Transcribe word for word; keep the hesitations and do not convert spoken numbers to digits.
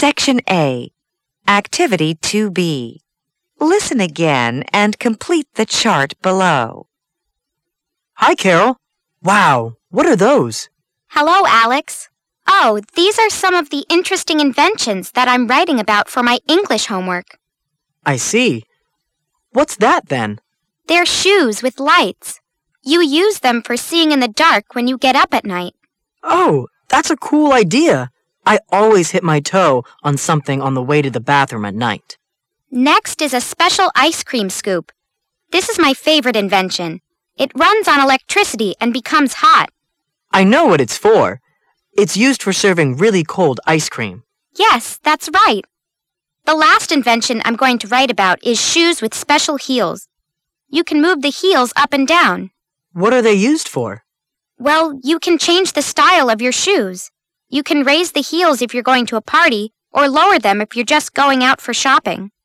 Section A. Activity two B. Listen again and complete the chart below. Hi, Carol. Wow, what are those? Hello, Alex. Oh, these are some of the interesting inventions that I'm writing about for my English homework. I see. What's that then? They're shoes with lights. You use them for seeing in the dark when you get up at night. Oh, that's a cool idea. I always hit my toe on something on the way to the bathroom at night. Next is a special ice cream scoop. This is my favorite invention. It runs on electricity and becomes hot. I know what it's for. It's used for serving really cold ice cream. Yes, that's right. The last invention I'm going to write about is shoes with special heels. You can move the heels up and down. What are they used for? Well, you can change the style of your shoes. You can raise the heels if you're going to a party, or lower them if you're just going out for shopping.